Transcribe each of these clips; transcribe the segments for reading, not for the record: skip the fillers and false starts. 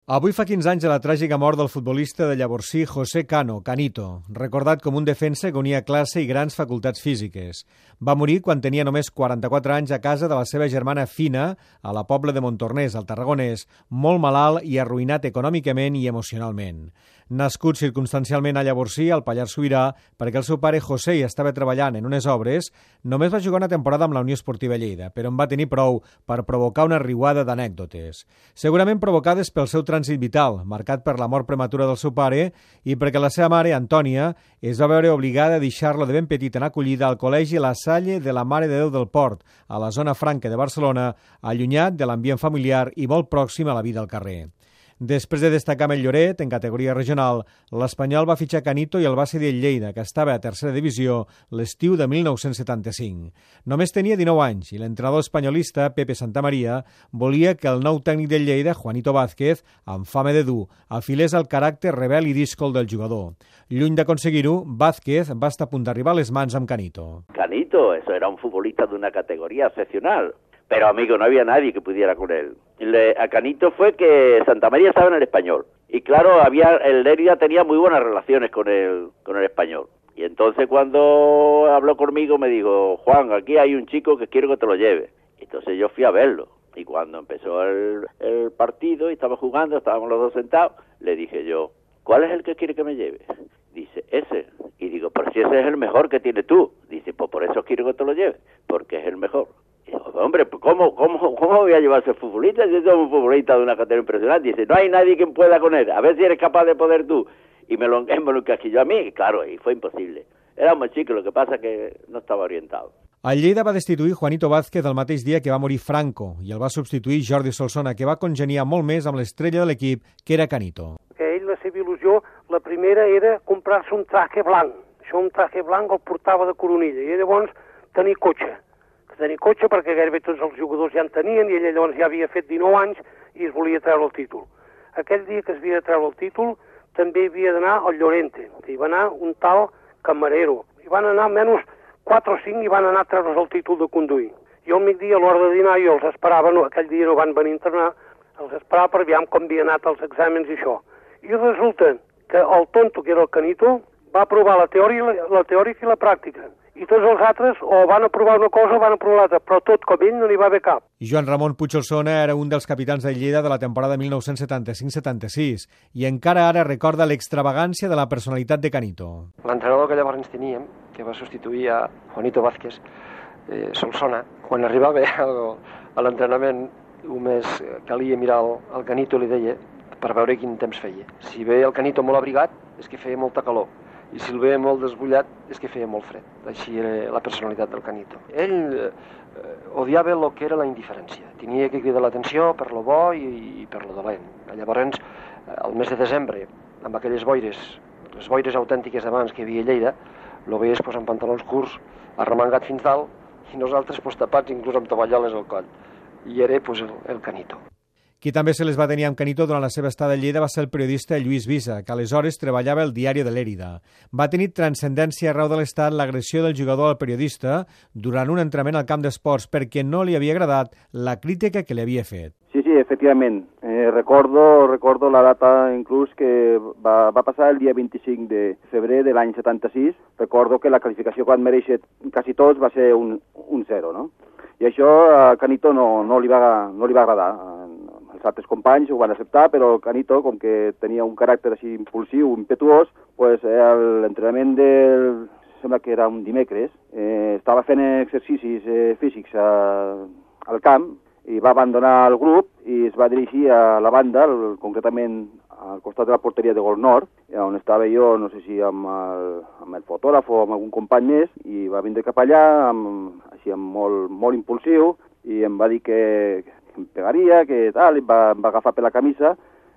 Avui fa 15 anys de la tràgica mort del futbolista de Llavorsí José Cano, Canito, recordat com un defensa que unia classe i grans facultats físiques. Va morir quan tenia només 44 anys a casa de la seva germana Fina, a la Pobla de Montornès, al Tarragonès, molt malalt i arruïnat econòmicament i emocionalment. Nascut circumstancialment a Llavorsí, al Pallars Sobirà, perquè el seu pare José hi estava treballant en unes obres, només va jugar una temporada amb la Unió Esportiva Lleida, però en va tenir prou per provocar una riuada d'anècdotes. Segurament provocades pel seu trànsit vital, marcat per la mort prematura del seu pare i perquè la seva mare, Antònia, es va veure obligada a deixar-lo de ben petit en acollida al col·legi La Salle de la Mare de Déu del Port, a la zona franca de Barcelona, allunyat de l'ambient familiar i molt pròxim a la vida al carrer. Després de destacar amb el Lloret, en categoria regional, l'Espanyol va fitxar Canito i el va cedir el Lleida, que estava a tercera divisió l'estiu de 1975. Només tenia 19 anys i l'entrenador espanyolista, Pepe Santamaría, volia que el nou tècnic del Lleida, Juanito Vázquez, amb fama de dur, afilés el caràcter rebel i díscol del jugador. Lluny d'aconseguir-ho, Vázquez va estar a punt d'arribar a les mans amb Canito. Canito, eso era un futbolista de una categoría excepcional. Pero, amigo, no había nadie que pudiera con él. A Canito fue que Santamaría estaba en el Español. Y claro, el Lérida tenía muy buenas relaciones con el Español. Y entonces cuando habló conmigo me dijo, Juan, aquí hay un chico que quiero que te lo lleve. Entonces yo fui a verlo. Y cuando empezó el partido y estaba jugando, estábamos los dos sentados, le dije yo, ¿cuál es el que quiere que me lleve? Dice, ese. Y digo, pero si ese es el mejor que tienes tú. Dice, pues por eso quiero que te lo lleve, porque es el mejor. Hombre, ¿cómo voy a llevar a ese futbolista? Yo soy un futbolista de una categoría impresionante. Dice, no hay nadie que pueda con él. A ver si eres capaz de poder tú. Y me lo encasquilló a mí. Y claro, y fue imposible. Era muy chico, lo que pasa es que no estaba orientado. El Lleida va destituir Juanito Vázquez el mateix dia que va morir Franco i el va substituir Jordi Solsona, que va congeniar molt més amb l'estrella de l'equip, que era Canito. Que ell, la seva il·lusió, la primera era comprar-se un traje blanc. Això, un traje blanc el portava de coronilla. I llavors tenir cotxe perquè gairebé tots els jugadors ja en tenien i ell llavors ja havia fet 19 anys i es volia treure el títol. Aquell dia que es havia de treure el títol també havia d'anar al Llorente, que hi va anar un tal Camarero. Hi van anar menys 4 o 5 i van anar a treure's el títol de conduir. Jo al migdia a l'hora de dinar jo els esperava, aquell dia no van venir a entrenar, els esperava per veure com havia anat els exàmens i això. I resulta que el tonto, que era el Canito, va aprovar la teòrica i la pràctica. I tots els altres o van aprovar una cosa o van aprovar l'altra, però tot com ell no n'hi va haver cap. Joan Ramon Puig-Solsona era un dels capitans del Lleida de la temporada 1975-76 i encara ara recorda l'extravagància de la personalitat de Canito. L'entrenador que llavors teníem, que va substituir a Juanito Vázquez, Solsona, quan arribava a l'entrenament només calia mirar el Canito i li deia per veure quin temps feia. Si ve el Canito molt abrigat és que feia molta calor. I si el veia molt desbullat és que feia molt fred. Així era la personalitat del Canito. Ell odiava el que era la indiferència. Tenia que cridar l'atenció per lo bo i per lo dolent. Llavors, al mes de desembre, amb aquelles boires, les boires autèntiques d'abans que hi havia a Lleida, lo veies amb pantalons curts, arremangat fins dalt, i nosaltres tapats inclús amb tovalloles al coll. I era el Canito. Qui també se les va tenir amb Canito durant la seva estada a Lleida va ser el periodista Lluís Visa, que aleshores treballava al Diari de Lérida. Va tenir transcendència arreu de l'Estat l'agressió del jugador al periodista durant un entrenament al camp d'esports perquè no li havia agradat la crítica que li havia fet. Sí, efectivament. Recordo la data inclús que va passar el dia 25 de febrer de l'any 76. Recordo que la qualificació que van mereixer quasi tots va ser un 0, no? I això a Canito no li va agradar. Els altres companys ho van acceptar, però el Canito, com que tenia un caràcter així impulsiu, impetuós, l'entrenament sembla que era un dimecres, estava fent exercicis físics al camp i va abandonar el grup i es va dirigir a la banda, concretament al costat de la porteria de Gol Nord, on estava jo, no sé si amb el fotògraf o amb algun company més, i va vindre cap allà, així molt impulsiu, i em va dir que em pegaria, que tal, em va agafar per la camisa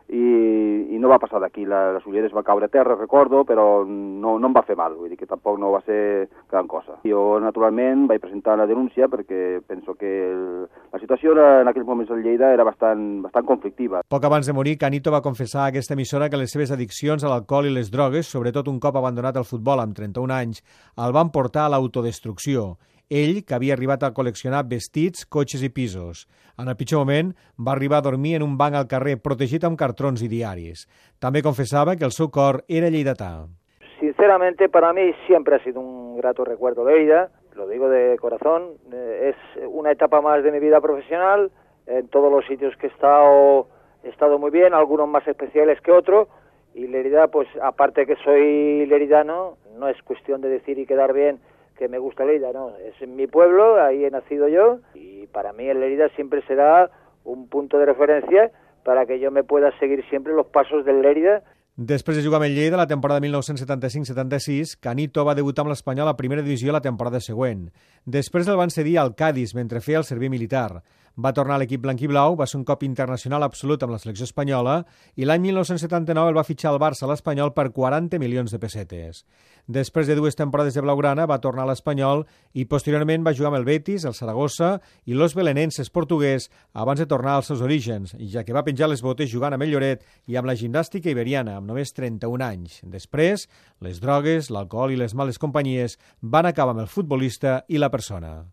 i no va passar d'aquí. Les ulleres va caure a terra, recordo, però no em va fer mal, vull dir que tampoc no va ser gran cosa. Jo, naturalment, vaig presentar la denúncia perquè penso que la situació en aquells moments a Lleida era bastant conflictiva. Poc abans de morir, Canito va confessar a aquesta emissora que les seves addiccions a l'alcohol i les drogues, sobretot un cop abandonat el futbol amb 31 anys, el van portar a l'autodestrucció. Ell, que havia arribat a col·leccionar vestits, cotxes i pisos. En el pitjor moment, va arribar a dormir en un banc al carrer protegit amb cartrons i diaris. També confessava que el seu cor era lleidatà. Sinceramente, para mí siempre ha sido un grato recuerdo Lérida, lo digo de corazón, es una etapa más de mi vida profesional, en todos los sitios que he estado muy bien, algunos más especiales que otros, y Lérida, pues aparte que soy leridano, no es cuestión de decir y quedar bien que me gusta Lérida, no, es mi pueblo, ahí he nacido yo, y para mí el Lérida siempre será un punto de referencia para que yo me pueda seguir siempre los pasos del Lérida. Després de jugar amb el Lleida la temporada 1975-76, Canito va debutar amb l'Espanyol a primera divisió la temporada següent. Després el van cedir al Cádiz mentre feia el servei militar. Va tornar a l'equip blanquiblau, va ser un cop internacional absolut amb la selecció espanyola i l'any 1979 el va fitxar al Barça a l'Espanyol per 40 milions de pessetes. Després de 2 temporades de blaugrana va tornar a l'Espanyol i posteriorment va jugar amb el Betis, el Saragossa i los belenenses portuguès abans de tornar als seus orígens, ja que va penjar les botes jugant amb el Lloret i amb la gimnàstica iberiana, amb només 31 anys. Després, les drogues, l'alcohol i les males companyies van acabar amb el futbolista i la persona.